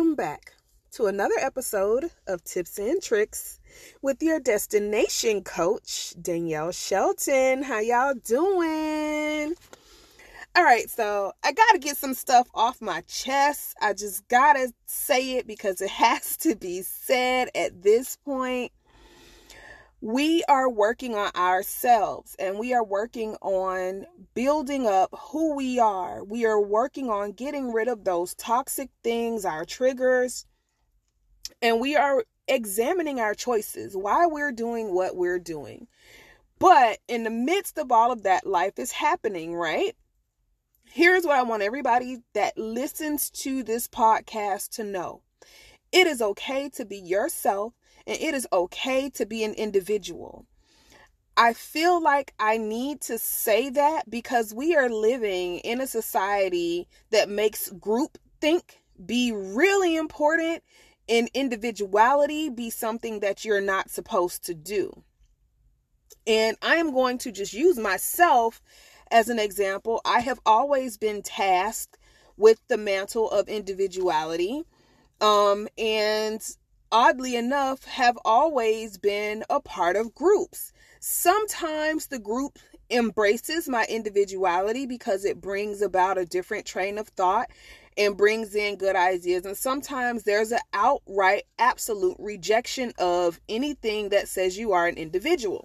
welcome back to another episode of Tips and Tricks with your destination coach, Danielle Shelton. How y'all doing? All right, so I got to get some stuff off my chest. I just got to say it because it has to be said at this point. We are working on ourselves and we are working on building up who we are. We are working on getting rid of those toxic things, our triggers, and we are examining our choices, why we're doing what we're doing. But in the midst of all of that, life is happening, right? Here's what I want everybody that listens to this podcast to know. It is okay to be yourself. And it is okay to be an individual. I feel like I need to say that because we are living in a society that makes groupthink be really important and individuality be something that you're not supposed to do. And I am going to just use myself as an example. I have always been tasked with the mantle of individuality. And oddly enough, have always been a part of groups. Sometimes the group embraces my individuality because it brings about a different train of thought and brings in good ideas. And sometimes there's an outright, absolute rejection of anything that says you are an individual.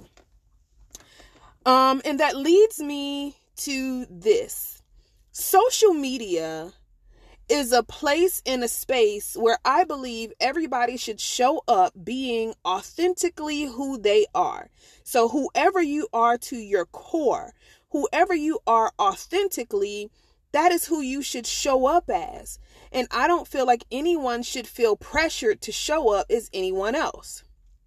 And that leads me to this. Social media is a place in a space where I believe everybody should show up being authentically who they are. So whoever you are to your core, whoever you are authentically, that is who you should show up as. And I don't feel like anyone should feel pressured to show up as anyone else.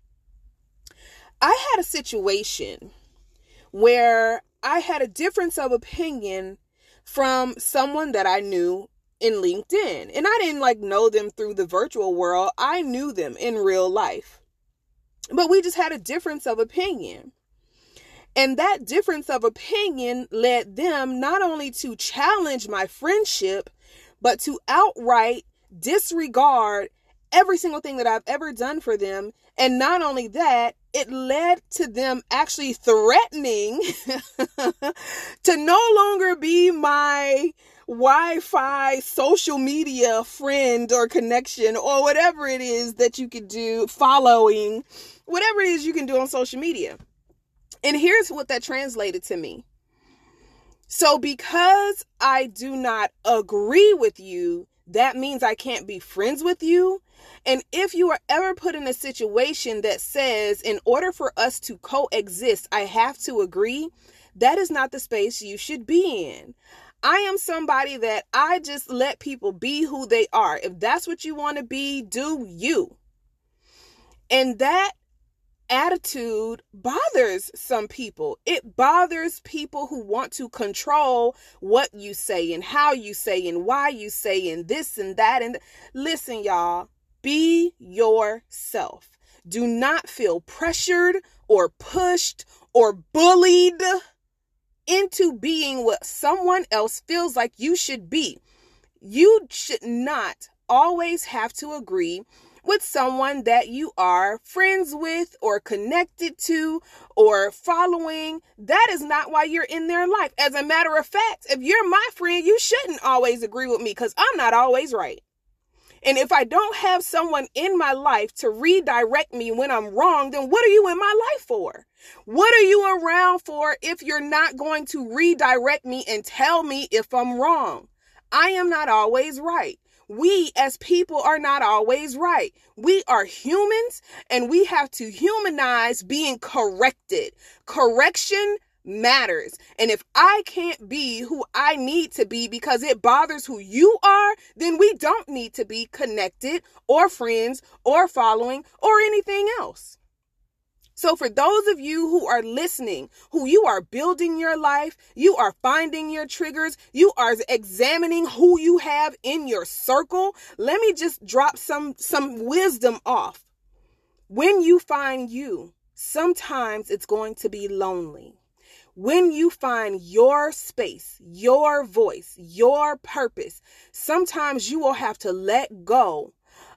I had a situation where I had a difference of opinion from someone that I knew in LinkedIn. And I didn't know them through the virtual world. I knew them in real life. But we just had a difference of opinion. And that difference of opinion led them not only to challenge my friendship, but to outright disregard every single thing that I've ever done for them. And not only that, it led to them actually threatening to no longer be my Wi-Fi social media friend or connection or whatever it is that you could do, following, whatever it is you can do on social media. And here's what that translated to me. So because I do not agree with you, that means I can't be friends with you. And if you are ever put in a situation that says, in order for us to coexist, I have to agree, that is not the space you should be in. I am somebody that I just let people be who they are. If that's what you want to be, do you. And that attitude bothers some people. It bothers people who want to control what you say and how you say and why you say and this and that. And listen, y'all, be yourself. Do not feel pressured or pushed or bullied into being what someone else feels like you should be. You should not always have to agree with someone that you are friends with or connected to or following. That is not why you're in their life. As a matter of fact, if you're my friend, you shouldn't always agree with me because I'm not always right. And if I don't have someone in my life to redirect me when I'm wrong, then what are you in my life for? What are you around for if you're not going to redirect me and tell me if I'm wrong? I am not always right. We as people are not always right. We are humans and we have to humanize being corrected. Correction matters. And if I can't be who I need to be because it bothers who you are, then we don't need to be connected or friends or following or anything else. So for those of you who are listening, who you are building your life, you are finding your triggers, you are examining who you have in your circle, let me just drop some wisdom off. When you find you, sometimes it's going to be lonely. When you find your space, your voice, your purpose, sometimes you will have to let go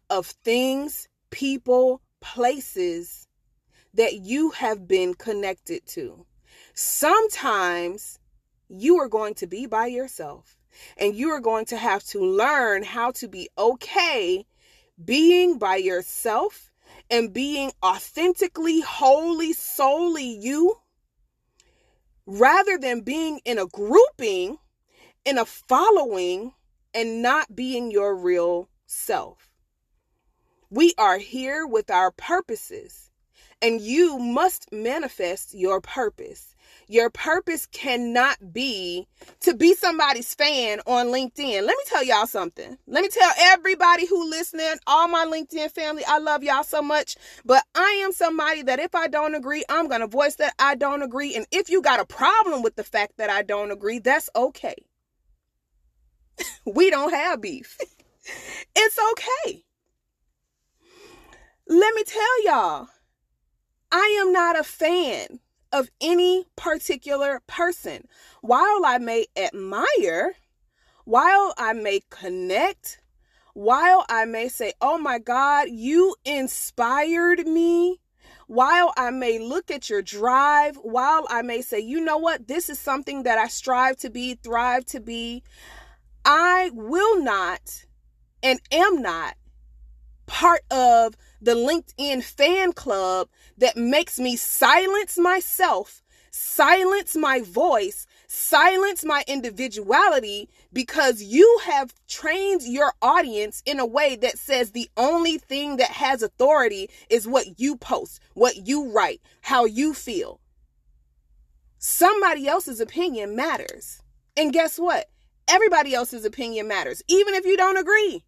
of things, people, places that you have been connected to. Sometimes you are going to be by yourself, and you are going to have to learn how to be okay being by yourself and being authentically, wholly, solely you, rather than being in a grouping, in a following, and not being your real self. We are here with our purposes, and you must manifest your purpose. Your purpose cannot be to be somebody's fan on LinkedIn. Let me tell y'all something. Let me tell everybody who listening, all my LinkedIn family, I love y'all so much. But I am somebody that if I don't agree, I'm going to voice that I don't agree. And if you got a problem with the fact that I don't agree, that's okay. We don't have beef. It's okay. Let me tell y'all, I am not a fan of any particular person. While I may admire, while I may connect, while I may say, oh my God, you inspired me, while I may look at your drive, while I may say, you know what, this is something that I strive to be, thrive to be, I will not and am not part of the LinkedIn fan club that makes me silence myself, silence my voice, silence my individuality, because you have trained your audience in a way that says the only thing that has authority is what you post, what you write, how you feel. Somebody else's opinion matters. And guess what? Everybody else's opinion matters, even if you don't agree.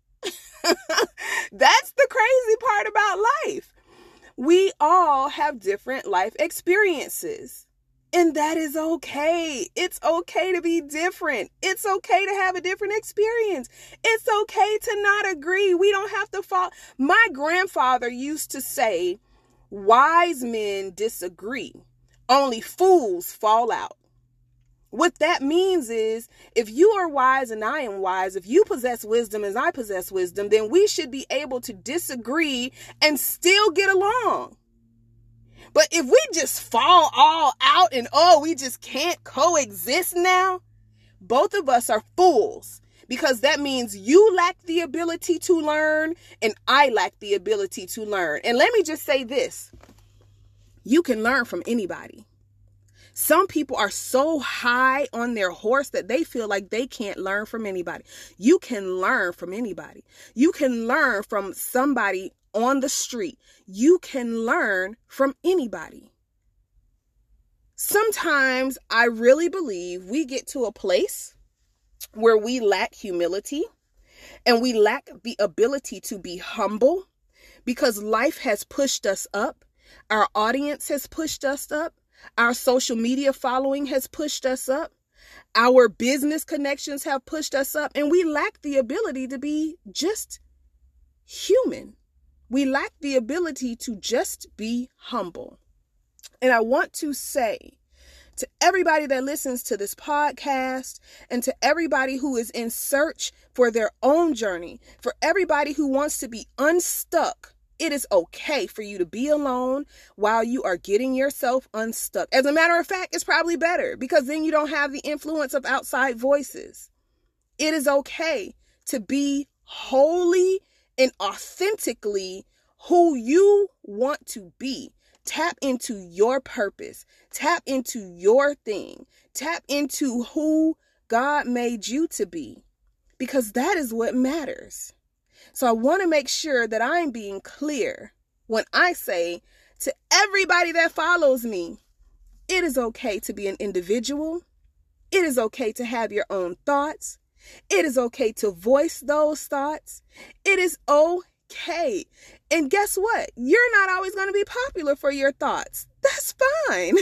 That's the crazy part about life. We all have different life experiences, and that is okay. It's okay to be different. It's okay to have a different experience. It's okay to not agree. We don't have to fall. My grandfather used to say, wise men disagree. Only fools fall out. What that means is, if you are wise and I am wise, if you possess wisdom as I possess wisdom, then we should be able to disagree and still get along. But if we just fall all out and, we just can't coexist now, both of us are fools, because that means you lack the ability to learn and I lack the ability to learn. And let me just say this. You can learn from anybody. Some people are so high on their horse that they feel like they can't learn from anybody. You can learn from anybody. You can learn from somebody on the street. You can learn from anybody. Sometimes I really believe we get to a place where we lack humility and we lack the ability to be humble because life has pushed us up. Our audience has pushed us up. Our social media following has pushed us up. Our business connections have pushed us up, and we lack the ability to be just human. We lack the ability to just be humble. And I want to say to everybody that listens to this podcast and to everybody who is in search for their own journey, for everybody who wants to be unstuck, it is okay for you to be alone while you are getting yourself unstuck. As a matter of fact, it's probably better because then you don't have the influence of outside voices. It is okay to be wholly and authentically who you want to be. Tap into your purpose. Tap into your thing. Tap into who God made you to be, because that is what matters. So I want to make sure that I'm being clear when I say to everybody that follows me, it is okay to be an individual. It is okay to have your own thoughts. It is okay to voice those thoughts. It is okay. And guess what? You're not always going to be popular for your thoughts. That's fine.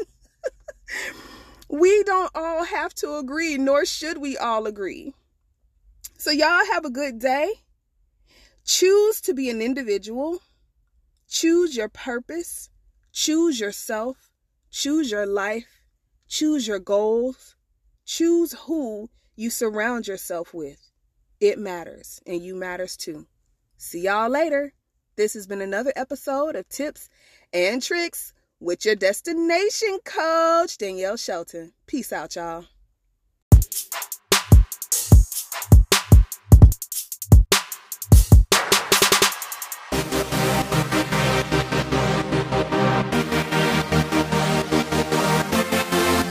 We don't all have to agree, nor should we all agree. So y'all have a good day. Choose to be an individual. Choose your purpose. Choose yourself. Choose your life. Choose your goals. Choose who you surround yourself with. It matters, and you matters too. See y'all later. This has been another episode of Tips and Tricks with your destination coach, Danielle Shelton. Peace out, y'all.